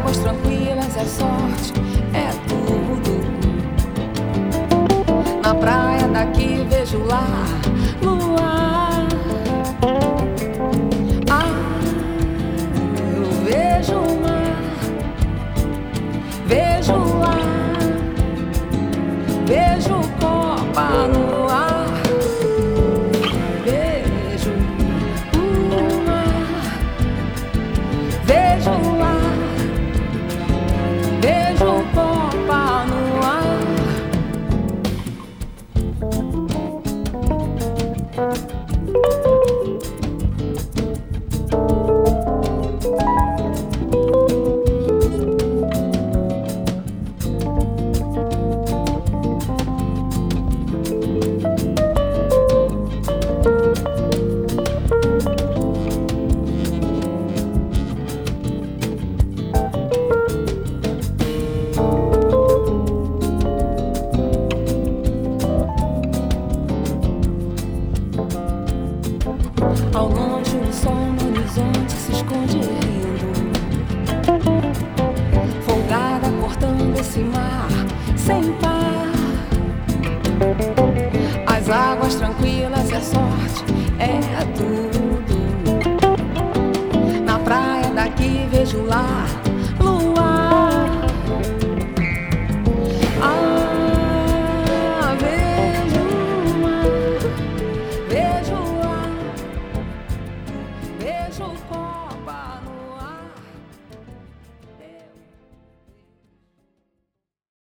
águas tranquilas é sorte, é tudo. Na praia daqui vejo lá luar. Eu vejo o mar, vejo o ar, vejo Copa no ar. Vejo o mar, vejo o ar, vejo Copa no ar. Ao longe o sol no horizonte se esconde rindo, folgada cortando esse mar sem par. As águas tranquilas é sorte,